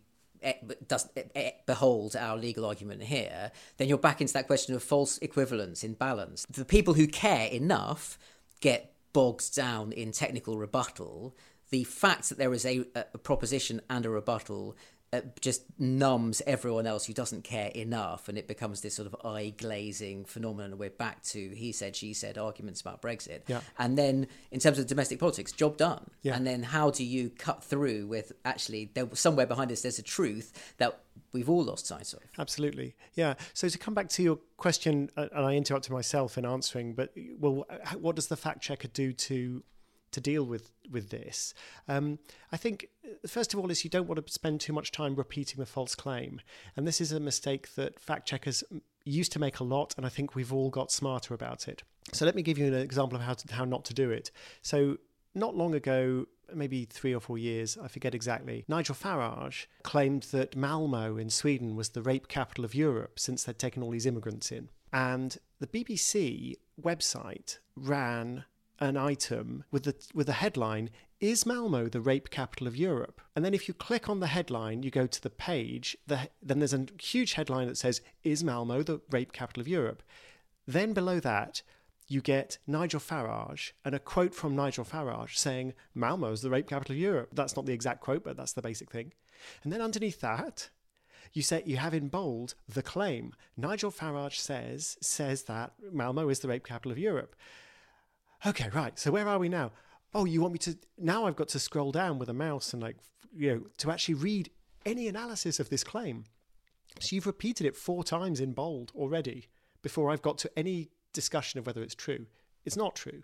behold our legal argument here, then you're back into that question of false equivalence in balance. The people who care enough get bogged down in technical rebuttal. The fact that there is a proposition and a rebuttal just numbs everyone else who doesn't care enough, and it becomes this sort of eye-glazing phenomenon. We're back to he said, she said arguments about Brexit. Yeah. And then in terms of domestic politics, job done. Yeah. And then how do you cut through with actually somewhere behind us there's a truth that we've all lost sight of? Absolutely. Yeah. So to come back to your question, and I interrupted myself in answering, but well, what does the fact checker do to deal with this? I think, first of all, is you don't want to spend too much time repeating the false claim. And this is a mistake that fact checkers used to make a lot, and I think we've all got smarter about it. So let me give you an example of how not to do it. So not long ago, maybe 3 or 4 years, I forget exactly, Nigel Farage claimed that Malmo in Sweden was the rape capital of Europe since they'd taken all these immigrants in. And the BBC website ran an item with the headline, is Malmo the rape capital of Europe? And then if you click on the headline, you go to the page, then there's a huge headline that says, is Malmo the rape capital of Europe? Then below that, you get Nigel Farage and a quote from Nigel Farage saying, Malmo is the rape capital of Europe. That's not the exact quote, but that's the basic thing. And then underneath that, you have in bold the claim. Nigel Farage says that Malmo is the rape capital of Europe. Okay, right. So where are we now? Oh, you want me to... Now I've got to scroll down with a mouse and to actually read any analysis of this claim. So you've repeated it 4 times in bold already before I've got to any discussion of whether it's true. It's not true.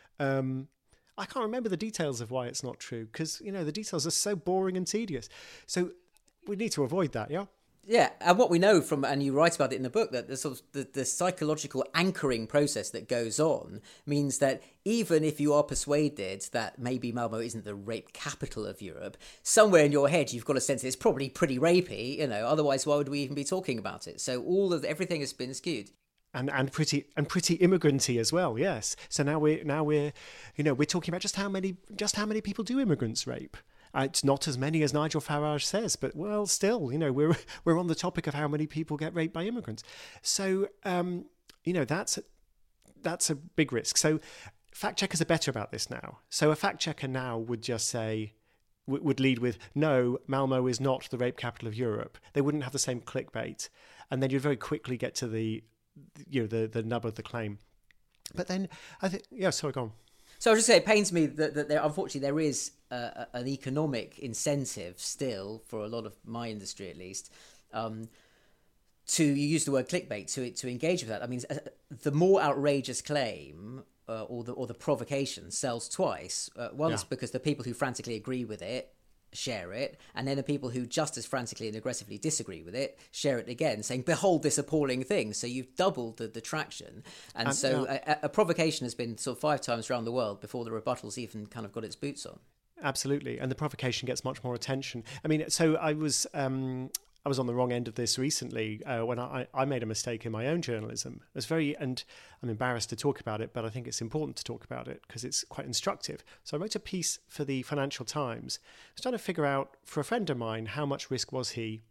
I can't remember the details of why it's not true because, the details are so boring and tedious. So we need to avoid that, yeah? Yeah, and what we know from, and you write about it in the book, that the sort of the psychological anchoring process that goes on means that even if you are persuaded that maybe Malmo isn't the rape capital of Europe, somewhere in your head you've got a sense that it's probably pretty rapey, otherwise why would we even be talking about it? So everything has been skewed. And pretty immigranty as well, yes. So now we're talking about just how many people do immigrants rape. It's not as many as Nigel Farage says, but well, still, we're on the topic of how many people get raped by immigrants. So, that's a big risk. So, fact checkers are better about this now. So, a fact checker now would just say, would lead with, no, Malmo is not the rape capital of Europe. They wouldn't have the same clickbait, and then you'd very quickly get to the nub of the claim. But then I think, sorry, go on. So I was just saying, it pains me that there, unfortunately, there is an economic incentive still for a lot of my industry, at least, to you use the word clickbait to engage with that. I mean, the more outrageous claim or the provocation sells twice. Once because the people who frantically agree with it share it, and then the people who just as frantically and aggressively disagree with it share it again, saying, behold this appalling thing. So you've doubled the traction. And a provocation has been sort of 5 times around the world before the rebuttal's even kind of got its boots on. Absolutely. And the provocation gets much more attention. I mean, so I was on the wrong end of this recently when I made a mistake in my own journalism. It was and I'm embarrassed to talk about it, but I think it's important to talk about it because it's quite instructive. So I wrote a piece for the Financial Times. I was trying to figure out, for a friend of mine, how much risk was he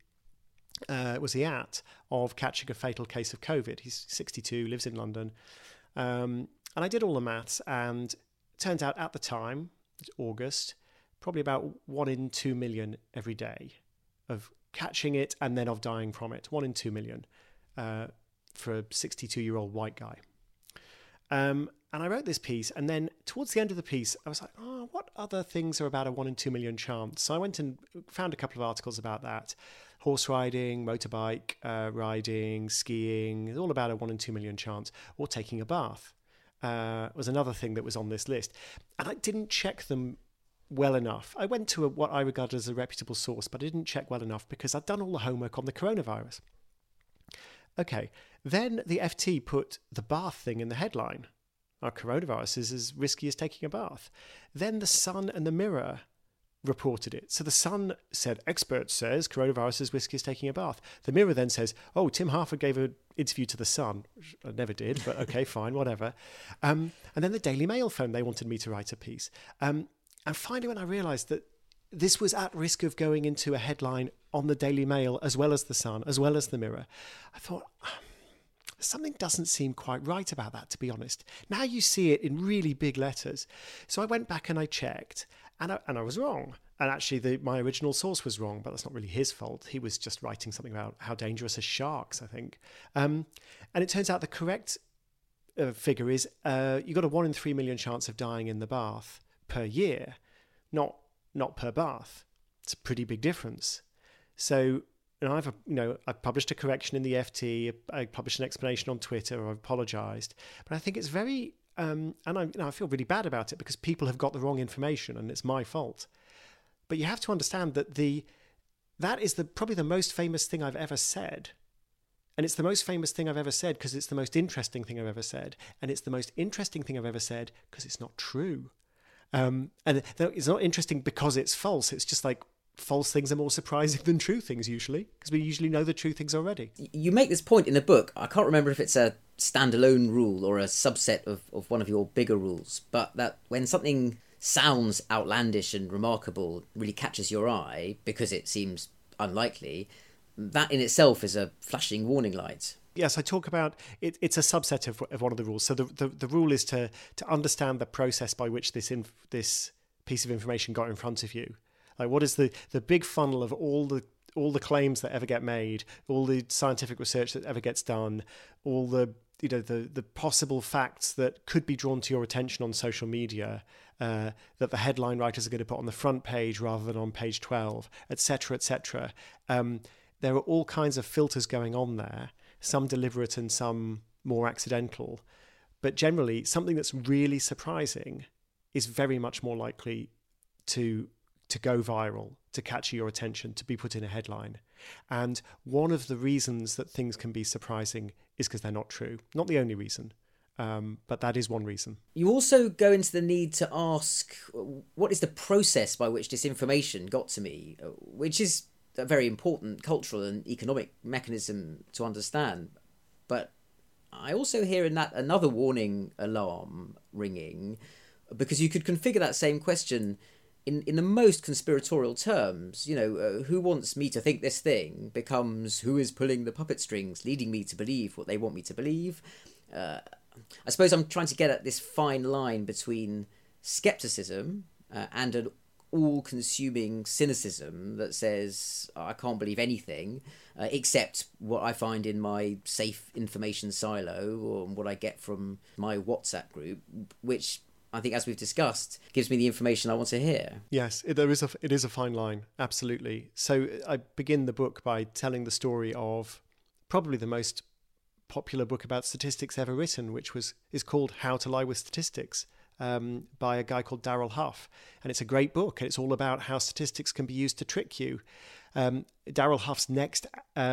at of catching a fatal case of COVID. He's 62, lives in London. And I did all the maths, and it turns out at the time, August, probably about 1 in 2 million every day of catching it and then of dying from it. 1 in 2 million for a 62-year-old white guy. And I wrote this piece, and then towards the end of the piece, I was like, what other things are about a 1 in 2 million chance? So I went and found a couple of articles about that. Horse riding, motorbike riding, skiing, it's all about a 1 in 2 million chance. Or taking a bath was another thing that was on this list. And I didn't check them well enough. I went to what I regard as a reputable source, but I didn't check well enough because I'd done all the homework on the coronavirus. Okay, then the FT put the bath thing in the headline. Our coronavirus is as risky as taking a bath. Then the Sun and the Mirror reported it. So the Sun said, expert says coronavirus is risky as taking a bath. The Mirror then says, Tim Harford gave an interview to the Sun, which I never did, but okay, fine, whatever. And then the Daily Mail phoned. They wanted me to write a piece. And finally, when I realised that this was at risk of going into a headline on the Daily Mail, as well as the Sun, as well as the Mirror, I thought, something doesn't seem quite right about that, to be honest. Now you see it in really big letters. So I went back and I checked, and I was wrong. And actually, my original source was wrong, but that's not really his fault. He was just writing something about how dangerous are sharks, I think. And it turns out the correct figure is you got a 1 in 3 million chance of dying in the bath per year, not per bath. It's a pretty big difference. So I've published a correction in the FT. I published an explanation on Twitter. I've apologised, but I think it's very and I feel really bad about it because people have got the wrong information and it's my fault. But you have to understand that that is probably the most famous thing I've ever said. And it's the most famous thing I've ever said because it's the most interesting thing I've ever said. And it's the most interesting thing I've ever said because it's not true. And it's not interesting because it's false. It's just like false things are more surprising than true things usually, because we usually know the true things already. You make this point in the book. I can't remember if it's a standalone rule or a subset of one of your bigger rules, but that when something sounds outlandish and remarkable, really catches your eye because it seems unlikely, that in itself is a flashing warning light. Yes, I talk about it. It's a subset of one of the rules. So the rule is to understand the process by which this piece of information got in front of you. Like, what is the big funnel of all the claims that ever get made, all the scientific research that ever gets done, all the possible facts that could be drawn to your attention on social media, that the headline writers are going to put on the front page rather than on page 12, etc., etc. There are all kinds of filters going on there, some deliberate and some more accidental. But generally, something that's really surprising is very much more likely to go viral, to catch your attention, to be put in a headline. And one of the reasons that things can be surprising is because they're not true. Not the only reason, but that is one reason. You also go into the need to ask, what is the process by which this information got to me, which is a very important cultural and economic mechanism to understand. But I also hear in that another warning alarm ringing, because you could configure that same question in the most conspiratorial terms. Who wants me to think this thing becomes who is pulling the puppet strings, leading me to believe what they want me to believe. I suppose I'm trying to get at this fine line between skepticism and an all-consuming cynicism that says, I can't believe anything except what I find in my safe information silo or what I get from my WhatsApp group, which I think, as we've discussed, gives me the information I want to hear. Yes, it is a fine line, absolutely. So I begin the book by telling the story of probably the most popular book about statistics ever written, which is called How to Lie with Statistics, by a guy called Darrell Huff. And it's a great book. It's all about how statistics can be used to trick you. Darrell Huff's next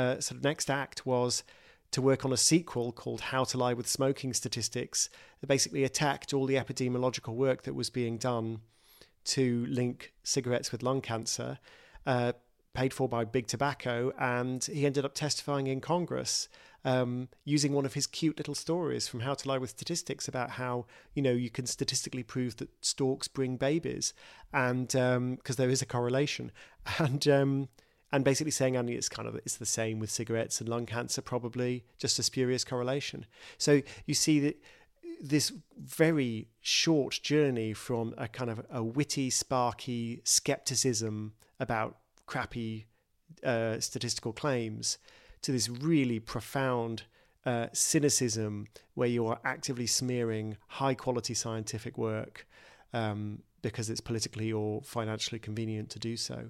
act was to work on a sequel called How to Lie with Smoking Statistics, that basically attacked all the epidemiological work that was being done to link cigarettes with lung cancer, paid for by Big Tobacco, and he ended up testifying in Congress using one of his cute little stories from How to Lie with Statistics about how, you can statistically prove that storks bring babies, and because there is a correlation, and basically saying, it's the same with cigarettes and lung cancer, probably just a spurious correlation. So you see that this very short journey from a kind of a witty, sparky skepticism about crappy statistical claims to this really profound cynicism where you are actively smearing high-quality scientific work because it's politically or financially convenient to do so.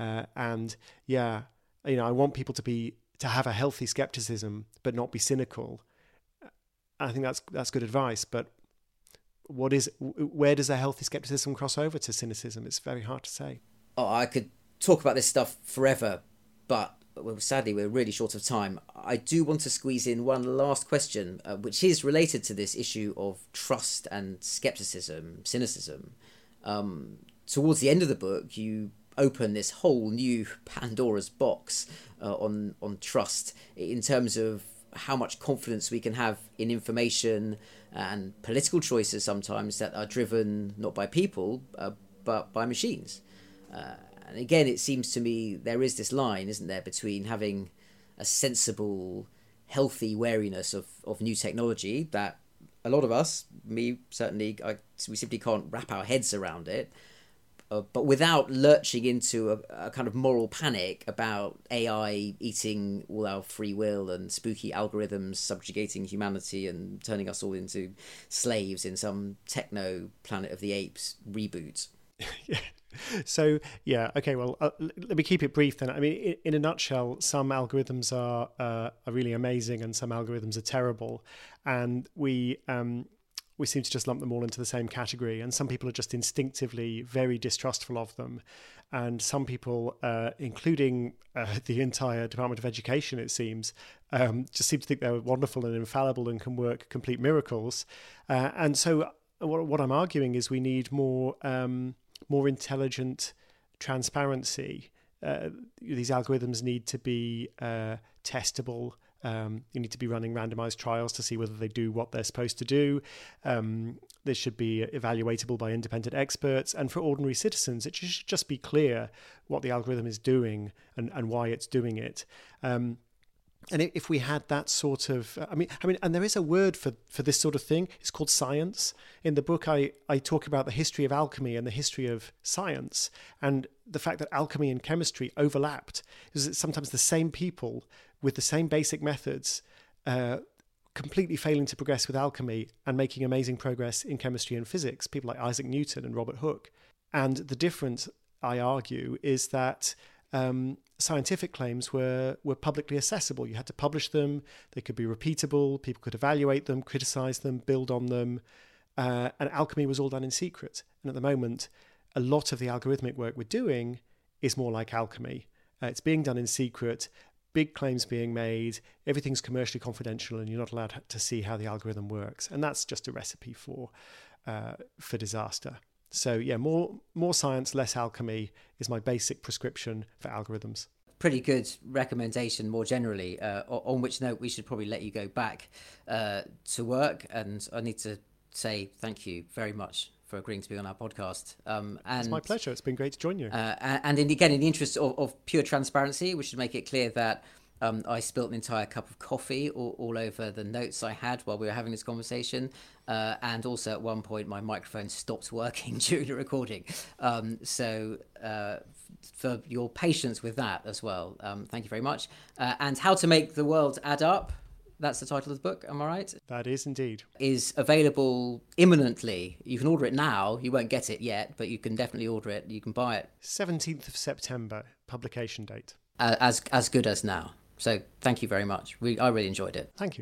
I want people to have a healthy skepticism but not be cynical. I think that's good advice, but where does a healthy skepticism cross over to cynicism? It's very hard to say. Oh, I could talk about this stuff forever, but sadly we're really short of time. I do want to squeeze in one last question, which is related to this issue of trust and skepticism, cynicism. Towards the end of the book, you open this whole new Pandora's box on trust in terms of how much confidence we can have in information and political choices sometimes that are driven not by people but by machines. And again, it seems to me there is this line, isn't there, between having a sensible, healthy wariness of new technology that a lot of us, me certainly, we simply can't wrap our heads around it, but without lurching into a kind of moral panic about AI eating all our free will and spooky algorithms subjugating humanity and turning us all into slaves in some techno Planet of the Apes reboot. Yeah. So, okay, well, let me keep it brief then. I mean, in a nutshell, some algorithms are really amazing and some algorithms are terrible. And we seem to just lump them all into the same category. And some people are just instinctively very distrustful of them. And some people, including the entire Department of Education, it seems, just seem to think they're wonderful and infallible and can work complete miracles. And so what I'm arguing is we need more intelligent transparency. These algorithms need to be testable. You need to be running randomized trials to see whether they do what they're supposed to do. This should be evaluatable by independent experts. And for ordinary citizens, it should just be clear what the algorithm is doing and why it's doing it. And if we had that sort of, I mean, and there is a word for this sort of thing. It's called science. In the book, I talk about the history of alchemy and the history of science, and the fact that alchemy and chemistry overlapped. Is sometimes the same people with the same basic methods, completely failing to progress with alchemy and making amazing progress in chemistry and physics. People like Isaac Newton and Robert Hooke. And the difference, I argue, is that scientific claims were publicly accessible. You had to publish them. They could be repeatable. People could evaluate them, criticize them, build on them. And alchemy was all done in secret. And at the moment, a lot of the algorithmic work we're doing is more like alchemy. It's being done in secret, big claims being made, everything's commercially confidential, and you're not allowed to see how the algorithm works. And that's just a recipe for disaster. So yeah, more science, less alchemy is my basic prescription for algorithms. Pretty good recommendation more generally, on which note we should probably let you go back to work. And I need to say thank you very much for agreeing to be on our podcast. And it's my pleasure. It's been great to join you. And again, in the interest of pure transparency, we should make it clear that I spilt an entire cup of coffee all over the notes I had while we were having this conversation. And also at one point, my microphone stopped working during the recording. So for your patience with that as well, thank you very much. And How to Make the World Add Up, that's the title of the book, am I right? That is indeed. Is available imminently. You can order it now. You won't get it yet, but you can definitely order it. You can buy it. 17th of September, publication date. As good as now. So thank you very much. I really enjoyed it. Thank you.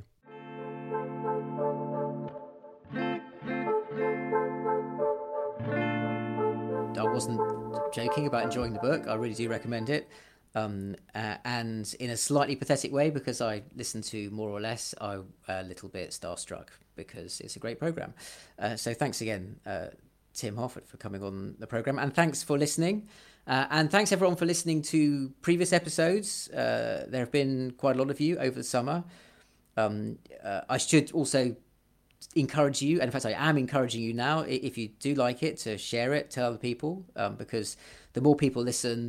I wasn't joking about enjoying the book. I really do recommend it. And in a slightly pathetic way, because I listened to More or Less, I'm a little bit starstruck because it's a great program. So thanks again, Tim Harford, for coming on the program. And thanks for listening. And thanks everyone for listening to previous episodes. There have been quite a lot of you over the summer. I should also encourage you, and in fact I am encouraging you now, if you do like it, to share it, tell other people, because the more people listen,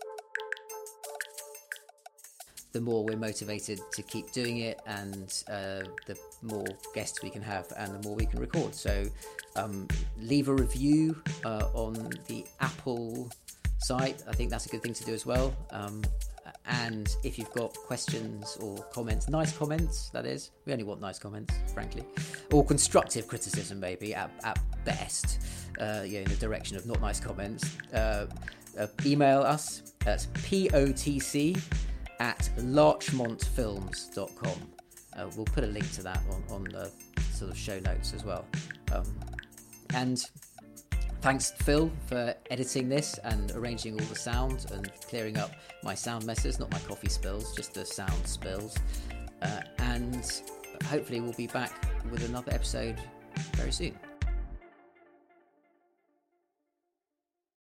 the more we're motivated to keep doing it, and the more guests we can have and the more we can record. So leave a review on the Apple site. I think that's a good thing to do as well. And if you've got questions or comments, nice comments, that is, we only want nice comments, frankly, or constructive criticism maybe at best, in the direction of not nice comments, email us at potc@larchmontfilms.com. We'll put a link to that on the sort of show notes as well. And thanks, Phil, for editing this and arranging all the sound and clearing up my sound messes, not my coffee spills, just the sound spills. And hopefully we'll be back with another episode very soon.